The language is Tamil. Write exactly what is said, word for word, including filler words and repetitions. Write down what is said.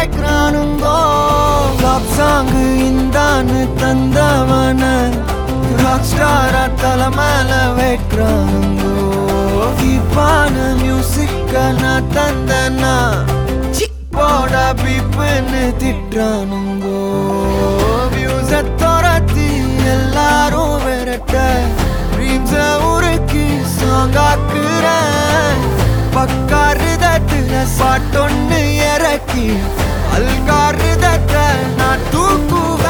கேட்கிறானுங்கோ. டாப் சாங்கு இந்தான்னு தந்தவன ராக் ஸ்டாரா தலை மேல வைக்கிறானுங்கோ. கீப்பான மியூசிக்க நான் தந்தனா போட பீப்புன்னு திட்டுறானுங்கோ. வியூஸ துரத்தி எல்லாரும் விரட்ட ட்ரீம்ஸ உருக்கி சாங்காக்குறேன். பக்காரு தட்டுல பாட்டொன்னு இறக்கி அல்காரு